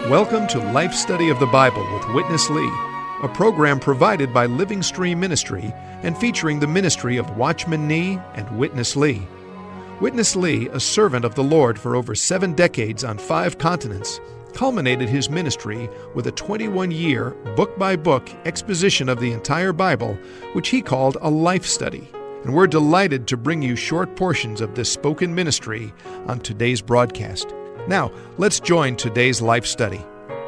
Welcome to Life Study of the Bible with Witness Lee, a program provided by Living Stream Ministry and featuring the ministry of Watchman Nee and Witness Lee. Witness Lee, a servant of the Lord for over 7 decades on 5 continents, culminated his ministry with a 21-year, book-by-book exposition of the entire Bible, which he called a life study. And we're delighted to bring you short portions of this spoken ministry on today's broadcast. Now, let's join today's life study.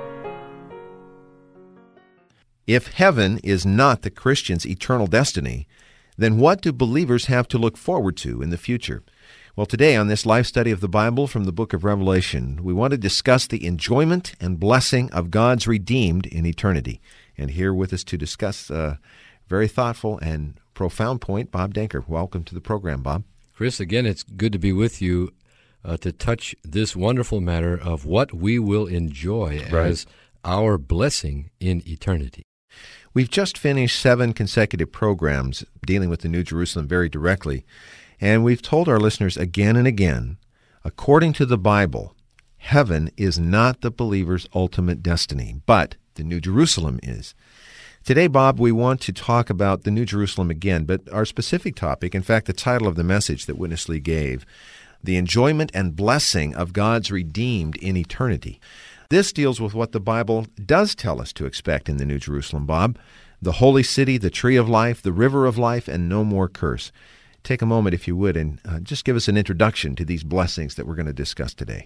If heaven is not the Christian's eternal destiny, then what do believers have to look forward to in the future? Well, today on this life study of the Bible from the book of Revelation, we want to discuss the enjoyment and blessing of God's redeemed in eternity. And here with us to discuss a very thoughtful and profound point, Bob Denker. Welcome to the program, Bob. Chris, again, it's good to be with you to touch this wonderful matter of what we will enjoy as our blessing in eternity. We've just finished 7 consecutive programs dealing with the New Jerusalem very directly, and we've told our listeners again and again, according to the Bible, heaven is not the believer's ultimate destiny, but the New Jerusalem is. Today, Bob, we want to talk about the New Jerusalem again, but our specific topic, in fact, the title of the message that Witness Lee gave, the enjoyment and blessing of God's redeemed in eternity. This deals with what the Bible does tell us to expect in the New Jerusalem, Bob. The holy city, the tree of life, the river of life, and no more curse. Take a moment, if you would, and just give us an introduction to these blessings that we're going to discuss today.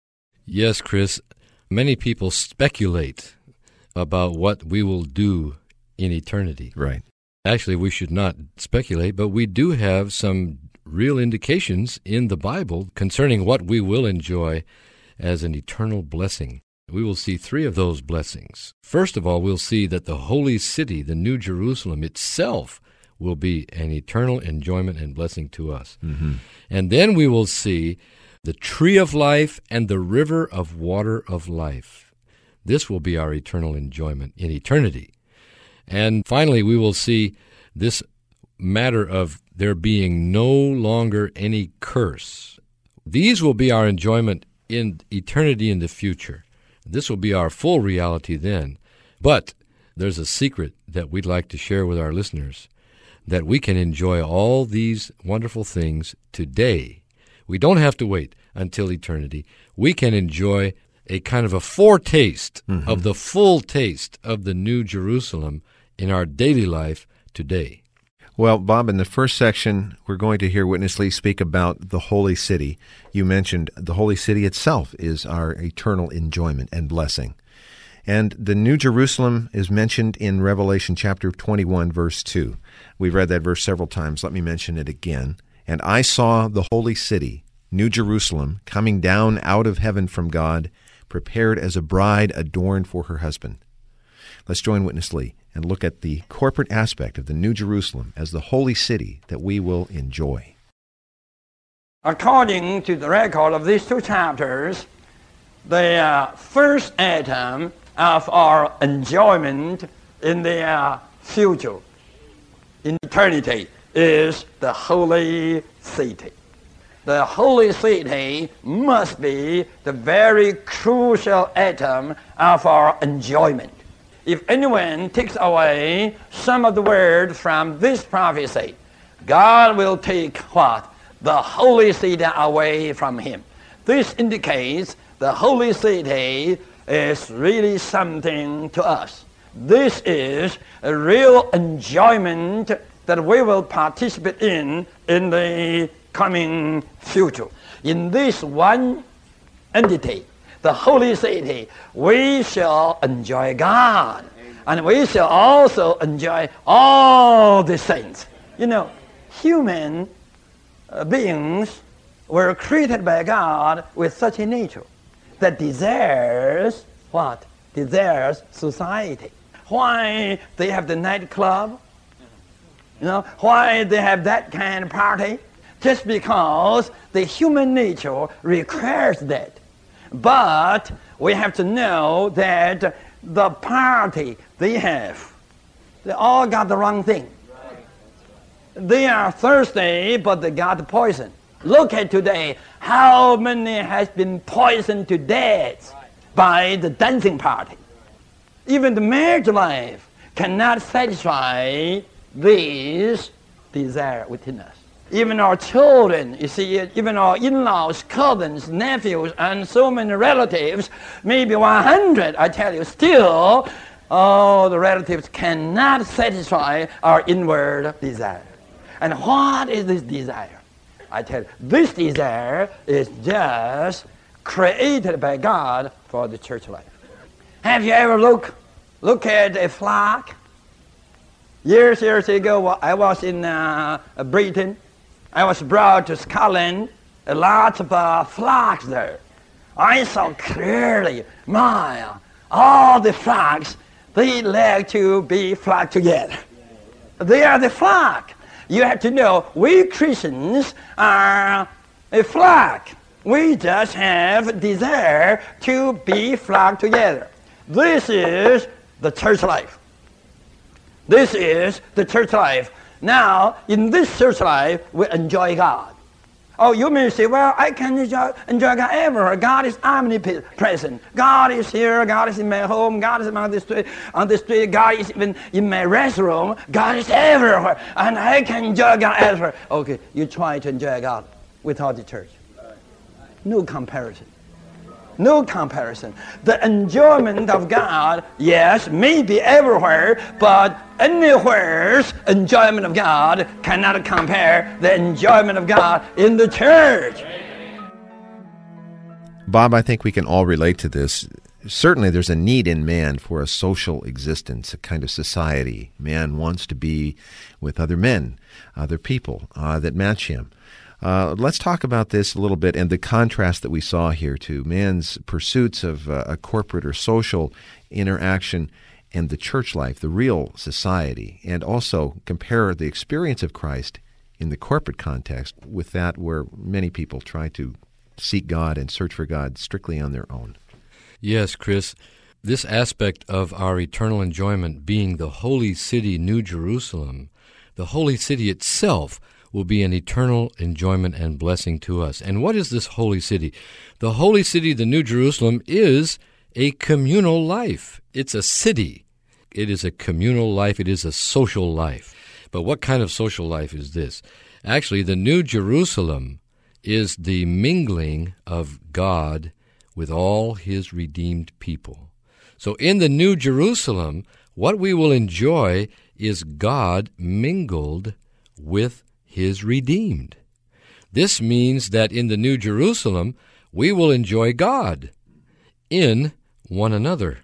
Yes, Chris. Many people speculate about what we will do in eternity. Right. Actually, we should not speculate, but we do have some real indications in the Bible concerning what we will enjoy as an eternal blessing. We will see 3 of those blessings. First of all, we'll see that the holy city, the New Jerusalem itself, will be an eternal enjoyment and blessing to us. Mm-hmm. And then we will see the tree of life and the river of water of life. This will be our eternal enjoyment in eternity. And finally, we will see this matter of there being no longer any curse. These will be our enjoyment in eternity in the future. This will be our full reality then. But there's a secret that we'd like to share with our listeners, that we can enjoy all these wonderful things today. We don't have to wait until eternity. We can enjoy a kind of a foretaste of the full taste of the New Jerusalem in our daily life today. Well, Bob, in the first section, we're going to hear Witness Lee speak about the holy city. You mentioned the holy city itself is our eternal enjoyment and blessing. And the New Jerusalem is mentioned in Revelation chapter 21, verse 2. We've read that verse several times. Let me mention it again. And I saw the holy city, New Jerusalem, coming down out of heaven from God, prepared as a bride adorned for her husband. Let's join Witness Lee and look at the corporate aspect of the New Jerusalem as the holy city that we will enjoy. According to the record of these 2 chapters, the first item of our enjoyment in the future, in eternity, is the holy city. The holy city must be the very crucial item of our enjoyment. If anyone takes away some of the words from this prophecy, God will take what? The holy city away from him. This indicates the holy city is really something to us. This is a real enjoyment that we will participate in the coming future. In this one entity, the holy city, we shall enjoy God. And we shall also enjoy all the saints. You know, human beings were created by God with such a nature that desires what? Desires society. Why they have the nightclub? You know, why they have that kind of party? Just because the human nature requires that. But we have to know that the party they have, they all got the wrong thing. They are thirsty, but they got poison. Look at today, how many has been poisoned to death by the dancing party. Even the marriage life cannot satisfy this desire within us. Even our children, you see, even our in-laws, cousins, nephews, and so many relatives, maybe 100, I tell you, still, all the relatives cannot satisfy our inward desire. And what is this desire? I tell you, this desire is just created by God for the church life. Have you ever look at a flag? Years ago, I was in Britain. I was brought to Scotland, a lot of flags there. I saw clearly, all the flags, they like to be flagged together. They are the flag. You have to know, we Christians are a flag. We just have desire to be flagged together. This is the church life. This is the church life. Now, in this church life, we enjoy God. Oh, you may say, well, I can enjoy God everywhere. God is omnipresent. God is here. God is in my home. God is on the street. God is even in my restroom. God is everywhere. And I can enjoy God everywhere. Okay, you try to enjoy God without the church. No comparison. No comparison. The enjoyment of God, yes, may be everywhere, but anywhere's enjoyment of God cannot compare the enjoyment of God in the church. Bob, I think we can all relate to this. Certainly there's a need in man for a social existence, a kind of society. Man wants to be with other men, other people that match him. Let's talk about this a little bit and the contrast that we saw here to man's pursuits of a corporate or social interaction and the church life, the real society, and also compare the experience of Christ in the corporate context with that where many people try to seek God and search for God strictly on their own. Yes, Chris, this aspect of our eternal enjoyment being the holy city, New Jerusalem, the holy city itself will be an eternal enjoyment and blessing to us. And what is this holy city? The holy city, the New Jerusalem, is a communal life. It's a city. It is a communal life. It is a social life. But what kind of social life is this? Actually, the New Jerusalem is the mingling of God with all his redeemed people. So in the New Jerusalem, what we will enjoy is God mingled with his redeemed. This means that in the New Jerusalem, we will enjoy God in one another.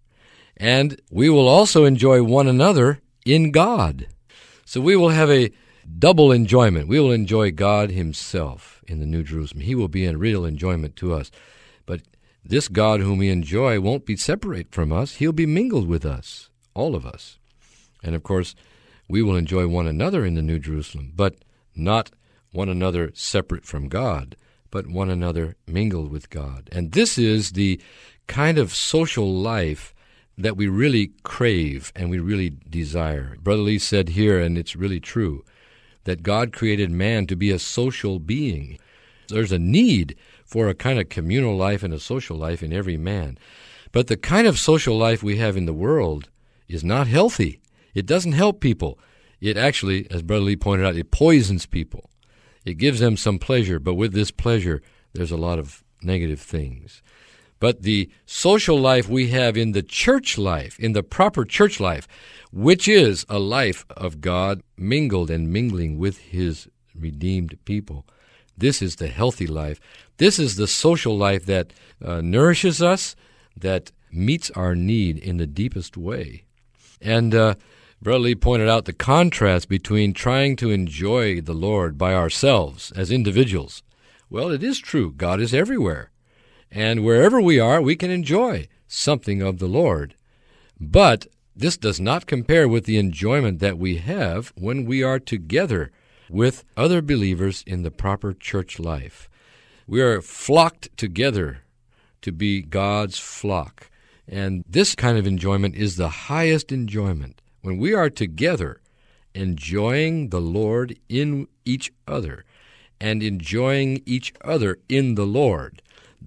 And we will also enjoy one another in God. So we will have a double enjoyment. We will enjoy God himself in the New Jerusalem. He will be in real enjoyment to us. But this God whom we enjoy won't be separate from us. He'll be mingled with us, all of us. And of course, we will enjoy one another in the New Jerusalem, but not one another separate from God, but one another mingled with God. And this is the kind of social life that we really crave and we really desire. Brother Lee said here, and it's really true, that God created man to be a social being. There's a need for a kind of communal life and a social life in every man. But the kind of social life we have in the world is not healthy. It doesn't help people. It actually, as Brother Lee pointed out, it poisons people. It gives them some pleasure, but with this pleasure, there's a lot of negative things. But the social life we have in the church life, in the proper church life, which is a life of God mingled and mingling with his redeemed people, this is the healthy life. This is the social life that nourishes us, that meets our need in the deepest way. And Brother Lee pointed out the contrast between trying to enjoy the Lord by ourselves as individuals. Well, it is true. God is everywhere. And wherever we are, we can enjoy something of the Lord. But this does not compare with the enjoyment that we have when we are together with other believers in the proper church life. We are flocked together to be God's flock. And this kind of enjoyment is the highest enjoyment. When we are together, enjoying the Lord in each other and enjoying each other in the Lord,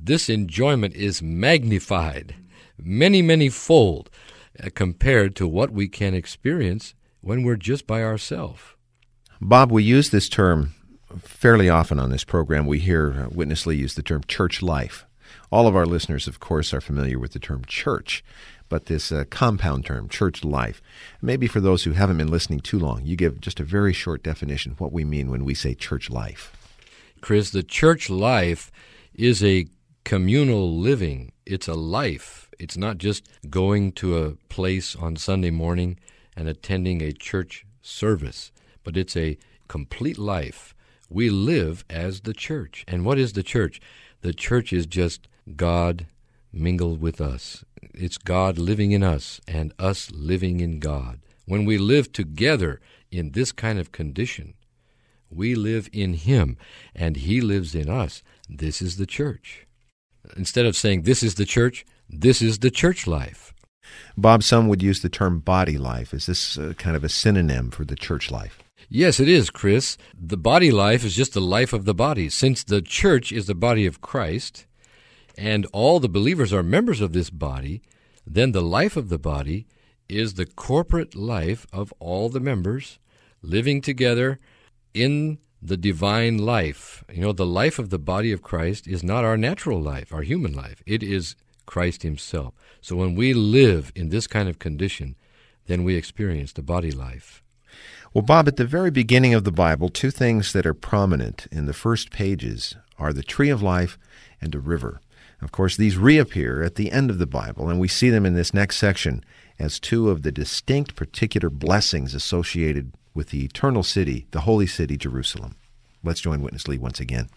this enjoyment is magnified many, many fold compared to what we can experience when we're just by ourselves. Bob, we use this term fairly often on this program. We hear Witness Lee use the term church life. All of our listeners, of course, are familiar with the term church, but this compound term, church life. Maybe for those who haven't been listening too long, you give just a very short definition of what we mean when we say church life. Chris, the church life is a communal living. It's a life. It's not just going to a place on Sunday morning and attending a church service, but it's a complete life. We live as the church. And what is the church? The church is just God mingled with us. It's God living in us and us living in God. When we live together in this kind of condition, we live in Him and He lives in us. This is the church. Instead of saying this is the church, this is the church life. Bob, some would use the term body life. Is this kind of a synonym for the church life? Yes, it is, Chris. The body life is just the life of the body. Since the church is the body of Christ, and all the believers are members of this body, then the life of the body is the corporate life of all the members living together in the divine life. You know, the life of the body of Christ is not our natural life, our human life. It is Christ Himself. So when we live in this kind of condition, then we experience the body life. Well, Bob, at the very beginning of the Bible, two things that are prominent in the first pages are the tree of life and a river. Of course, these reappear at the end of the Bible, and we see them in this next section as two of the distinct particular blessings associated with the eternal city, the holy city, Jerusalem. Let's join Witness Lee once again.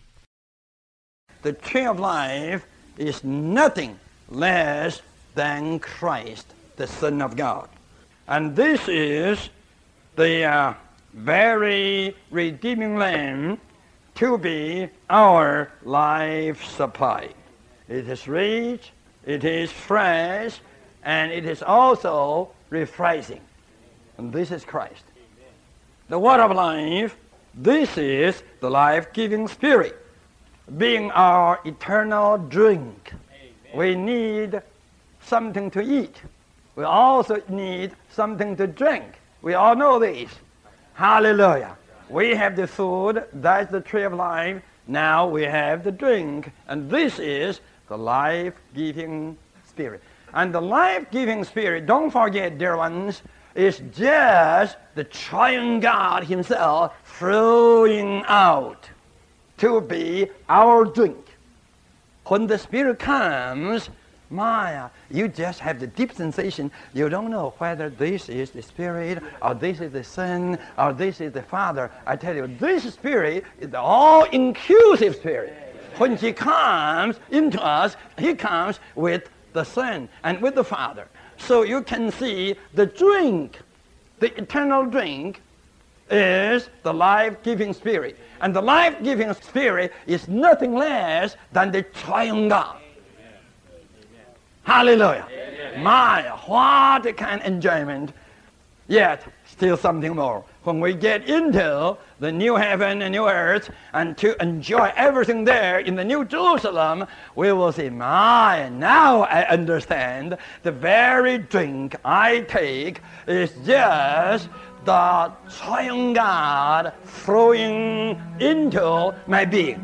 The tree of life is nothing less than Christ, the Son of God. And this is the very redeeming Lamb to be our life supply. It is rich, it is fresh, and it is also refreshing. And this is Christ. The water of life, this is the life-giving Spirit, being our eternal drink. We need something to eat. We also need something to drink. We all know this. Hallelujah. We have the food, that's the tree of life. Now we have the drink, and this is the life-giving Spirit. And the life-giving Spirit, don't forget, dear ones, is just the triune God Himself flowing out to be our drink. When the Spirit comes, you just have the deep sensation. You don't know whether this is the Spirit, or this is the Son, or this is the Father. I tell you, this Spirit is the all-inclusive Spirit. When He comes into us, He comes with the Son and with the Father. So you can see the drink, the eternal drink, is the life-giving Spirit. And the life-giving Spirit is nothing less than the triune God. Hallelujah. Amen. What a kind of enjoyment. Yet, still something more. When we get into the new heaven and new earth, and to enjoy everything there in the New Jerusalem, we will say, now I understand the very drink I take is just the triune God flowing into my being.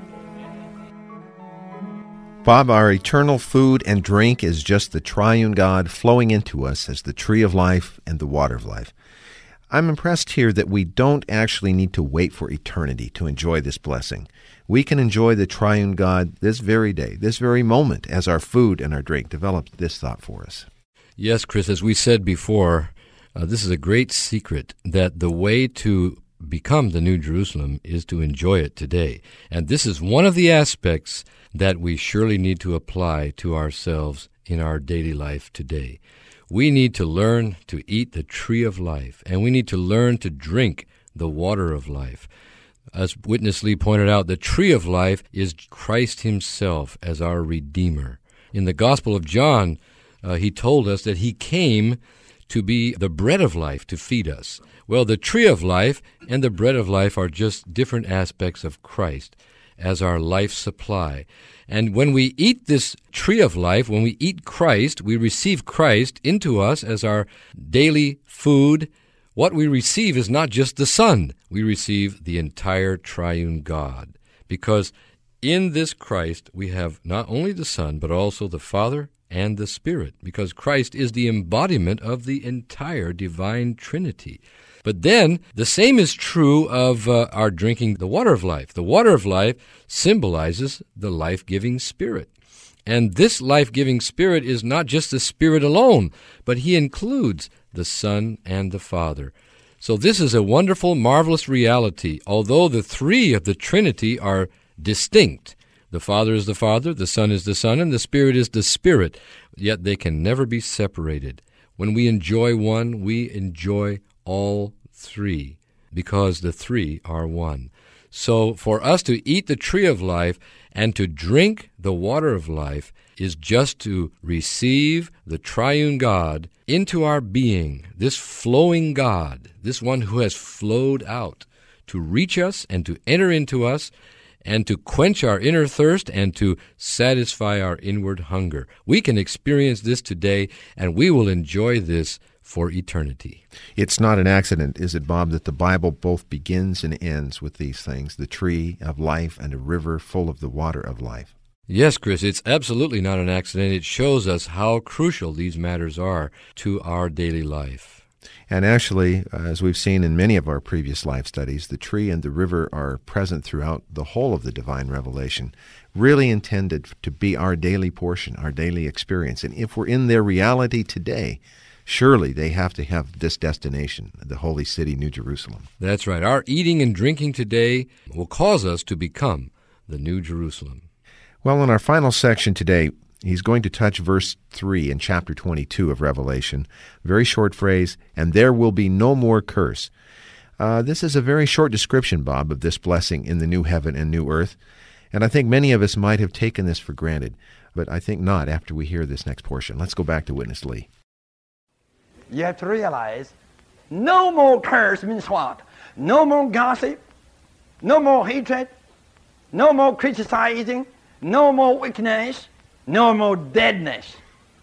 Bob, our eternal food and drink is just the triune God flowing into us as the tree of life and the water of life. I'm impressed here that we don't actually need to wait for eternity to enjoy this blessing. We can enjoy the triune God this very day, this very moment, as our food and our drink. Develop this thought for us. Yes, Chris, as we said before, this is a great secret that the way to become the New Jerusalem is to enjoy it today. And this is one of the aspects that we surely need to apply to ourselves in our daily life today. We need to learn to eat the tree of life, and we need to learn to drink the water of life. As Witness Lee pointed out, the tree of life is Christ Himself as our Redeemer. In the Gospel of John, He told us that He came to be the bread of life to feed us. Well, the tree of life and the bread of life are just different aspects of Christ. as our life supply. And when we eat this tree of life, when we eat Christ, we receive Christ into us as our daily food. What we receive is not just the Son. We receive the entire triune God. Because in this Christ, we have not only the Son, but also the Father and the Spirit, because Christ is the embodiment of the entire divine Trinity. But then, the same is true of our drinking the water of life. The water of life symbolizes the life-giving Spirit. And this life-giving Spirit is not just the Spirit alone, but He includes the Son and the Father. So this is a wonderful, marvelous reality. Although the three of the Trinity are distinct, the Father is the Father, the Son is the Son, and the Spirit is the Spirit, yet they can never be separated. When we enjoy one, we enjoy all three, because the three are one. So for us to eat the tree of life and to drink the water of life is just to receive the triune God into our being, this flowing God, this one who has flowed out to reach us and to enter into us and to quench our inner thirst and to satisfy our inward hunger. We can experience this today, and we will enjoy this for eternity. It's not an accident, is it, Bob, that the Bible both begins and ends with these things, the tree of life and a river full of the water of life? Yes, Chris, it's absolutely not an accident. It shows us how crucial these matters are to our daily life. And actually, as we've seen in many of our previous life studies, the tree and the river are present throughout the whole of the divine revelation, really intended to be our daily portion, our daily experience. And if we're in their reality today, surely they have to have this destination, the holy city, New Jerusalem. That's right. Our eating and drinking today will cause us to become the New Jerusalem. Well, in our final section today, he's going to touch verse 3 in chapter 22 of Revelation. Very short phrase, and there will be no more curse. This is a very short description, Bob, of this blessing in the new heaven and new earth. And I think many of us might have taken this for granted, but I think not after we hear this next portion. Let's go back to Witness Lee. You have to realize no more curse means what? No more gossip, no more hatred, no more criticizing, no more weakness, no more deadness.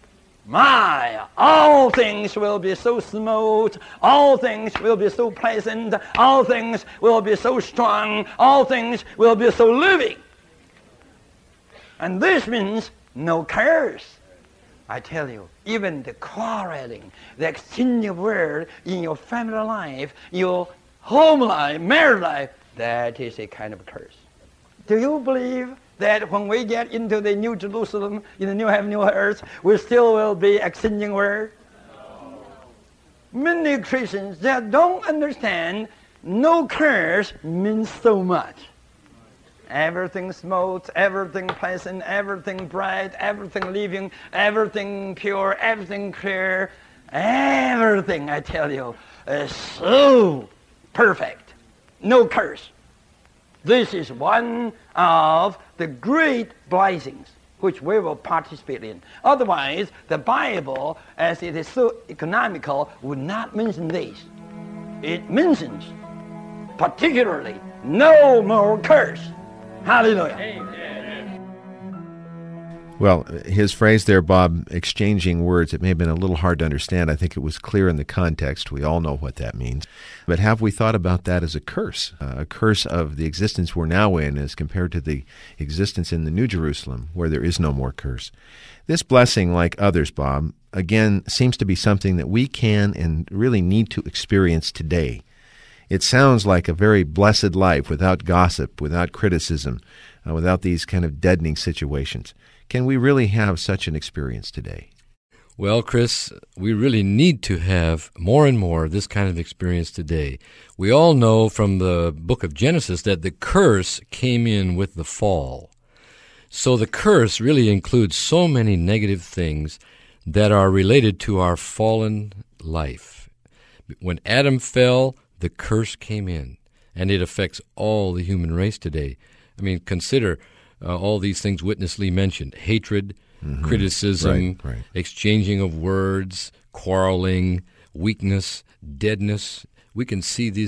My, all things will be so smooth, all things will be so pleasant, all things will be so strong, all things will be so living. And this means no curse. I tell you, even the quarreling, the exchange of words in your family life, your home life, married life, that is a kind of curse. Do you believe that when we get into the New Jerusalem, in the new heaven, new earth, we still will be exchanging words? Many Christians that don't understand no curse means so much. Everything smooth, everything pleasant, everything bright, everything living, everything pure, everything clear, everything, I tell you, is so perfect. No curse. This is one of the great blessings which we will participate in. Otherwise, the Bible, as it is so economical, would not mention this. It mentions, particularly, no more curse. Hallelujah. Amen. Well, his phrase there, Bob, exchanging words, it may have been a little hard to understand. I think it was clear in the context. We all know what that means. But have we thought about that as a curse of the existence we're now in as compared to the existence in the New Jerusalem, where there is no more curse? This blessing, like others, Bob, again, seems to be something that we can and really need to experience today. It sounds like a very blessed life without gossip, without criticism, without these kind of deadening situations. Can we really have such an experience today? Well, Chris, we really need to have more and more this kind of experience today. We all know from the book of Genesis that the curse came in with the fall. So the curse really includes so many negative things that are related to our fallen life. When Adam fell, the curse came in, and it affects all the human race today. I mean, consider all these things Witness Lee mentioned: hatred, criticism, exchanging of words, quarreling, weakness, deadness. We can see these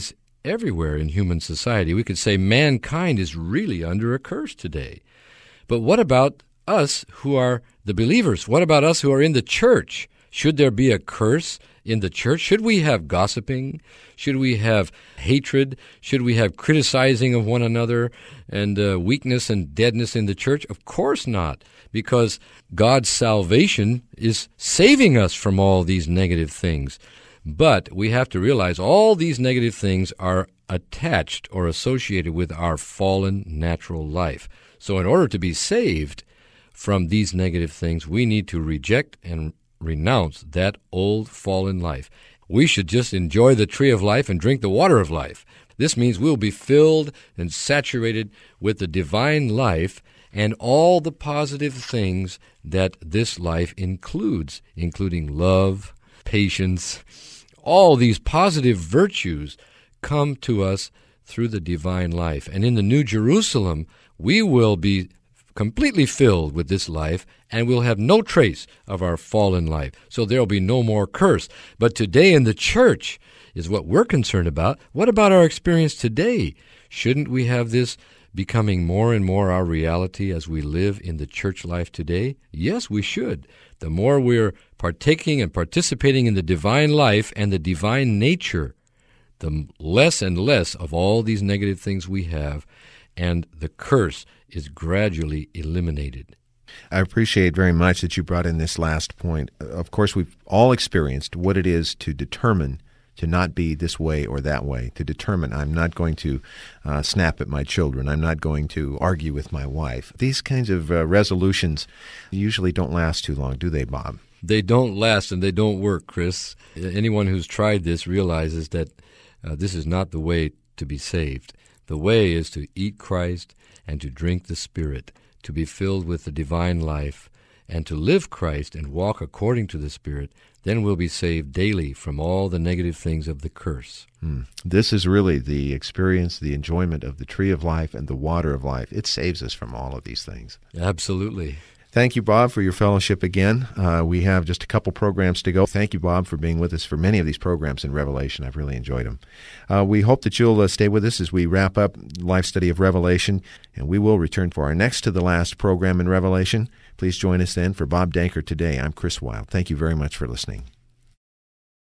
everywhere in human society. We could say mankind is really under a curse today. But what about us who are the believers? What about us who are in the church? Should there be a curse in the church? Should we have gossiping? Should we have hatred? Should we have criticizing of one another and weakness and deadness in the church? Of course not, because God's salvation is saving us from all these negative things. But we have to realize all these negative things are attached or associated with our fallen natural life. So in order to be saved from these negative things, we need to reject and renounce that old fallen life. We should just enjoy the tree of life and drink the water of life. This means we'll be filled and saturated with the divine life and all the positive things that this life includes, including love, patience. All these positive virtues come to us through the divine life. And in the New Jerusalem, we will be completely filled with this life, and we'll have no trace of our fallen life. So there'll be no more curse. But today in the church is what we're concerned about. What about our experience today? Shouldn't we have this becoming more and more our reality as we live in the church life today? Yes, we should. The more we're partaking and participating in the divine life and the divine nature, the less and less of all these negative things we have, and the curse is gradually eliminated. I appreciate very much that you brought in this last point. Of course, we've all experienced what it is to determine to not be this way or that way, to determine I'm not going to snap at my children, I'm not going to argue with my wife. These kinds of resolutions usually don't last too long, do they, Bob? They don't last and they don't work, Chris. Anyone who's tried this realizes that this is not the way to be saved. The way is to eat Christ and to drink the Spirit, to be filled with the divine life, and to live Christ and walk according to the Spirit. Then we'll be saved daily from all the negative things of the curse. This is really the experience, the enjoyment of the tree of life and the water of life. It saves us from all of these things. Absolutely. Thank you, Bob, for your fellowship again. We have just a couple programs to go. Thank you, Bob, for being with us for many of these programs in Revelation. I've really enjoyed them. We hope that you'll stay with us as we wrap up Life Study of Revelation, and we will return for our next to the last program in Revelation. Please join us then. For Bob Danker today, I'm Chris Wilde. Thank you very much for listening.